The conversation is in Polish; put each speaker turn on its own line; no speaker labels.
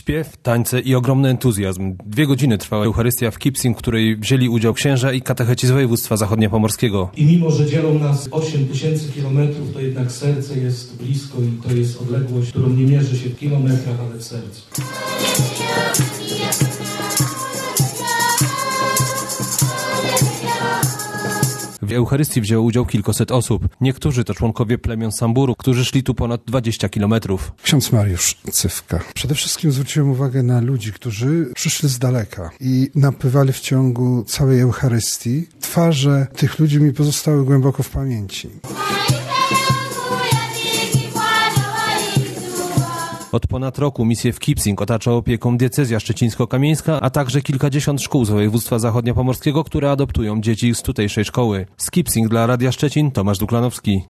Śpiew, tańce i ogromny entuzjazm. 2 godziny trwała Eucharystia w Kipsing, w której wzięli udział księża i katecheci z województwa zachodniopomorskiego.
I mimo, że dzielą nas 8000 kilometrów, to jednak serce jest blisko i to jest odległość, którą nie mierzy się w kilometrach, ale w sercu.
W Eucharystii wzięło udział kilkaset osób. Niektórzy to członkowie plemion Samburu, którzy szli tu ponad 20 kilometrów.
Ksiądz Mariusz Cywka. Przede wszystkim zwróciłem uwagę na ludzi, którzy przyszli z daleka i napływali w ciągu całej Eucharystii. Twarze tych ludzi mi pozostały głęboko w pamięci.
Od ponad roku misję w Kipsing otacza opieką diecezja szczecińsko-kamieńska, a także kilkadziesiąt szkół z województwa zachodniopomorskiego, które adoptują dzieci z tutejszej szkoły. Z Kipsing dla Radia Szczecin Tomasz Duklanowski.